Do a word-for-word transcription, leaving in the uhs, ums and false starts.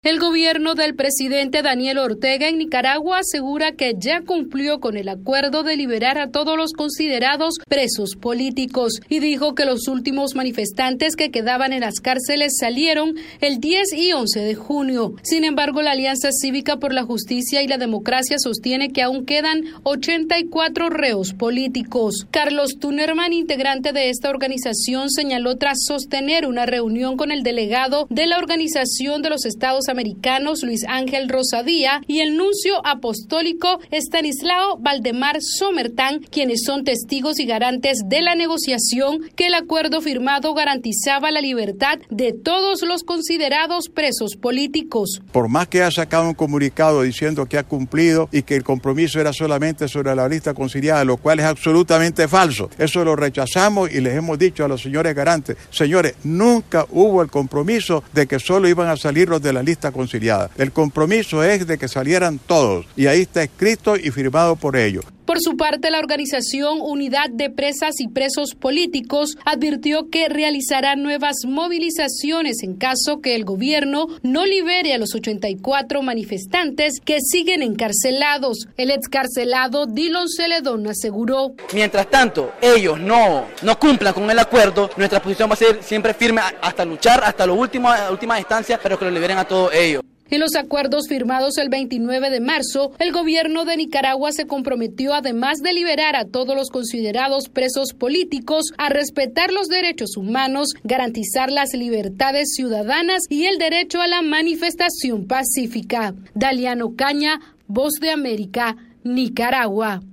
El gobierno del presidente Daniel Ortega en Nicaragua asegura que ya cumplió con el acuerdo de liberar a todos los considerados presos políticos y dijo que los últimos manifestantes que quedaban en las cárceles salieron el diez y once de junio. Sin embargo, la Alianza Cívica por la Justicia y la Democracia sostiene que aún quedan ochenta y cuatro reos políticos. Carlos Tunerman, integrante de esta organización, señaló tras sostener una reunión con el delegado de la Organización de los Estados Americanos, Luis Ángel Rosadía, y el nuncio apostólico Estanislao Valdemar Somertán, quienes son testigos y garantes de la negociación, que el acuerdo firmado garantizaba la libertad de todos los considerados presos políticos. Por más que haya sacado un comunicado diciendo que ha cumplido y que el compromiso era solamente sobre la lista conciliada, lo cual es absolutamente falso. Eso lo rechazamos y les hemos dicho a los señores garantes, señores, nunca hubo el compromiso de que solo iban a salir los de la lista conciliada. El compromiso es de que salieran todos y ahí está escrito y firmado por ellos. Por su parte, la organización Unidad de Presas y Presos Políticos advirtió que realizará nuevas movilizaciones en caso que el gobierno no libere a los ochenta y cuatro manifestantes que siguen encarcelados. El excarcelado Dillon Celedón aseguró: mientras tanto, ellos no, no cumplan con el acuerdo, nuestra posición va a ser siempre firme hasta luchar, hasta lo último, a última instancia, pero que lo liberen a todos ellos. En los acuerdos firmados el veintinueve de marzo, el gobierno de Nicaragua se comprometió, además de liberar a todos los considerados presos políticos, a respetar los derechos humanos, garantizar las libertades ciudadanas y el derecho a la manifestación pacífica. Daliano Caña, Voz de América, Nicaragua.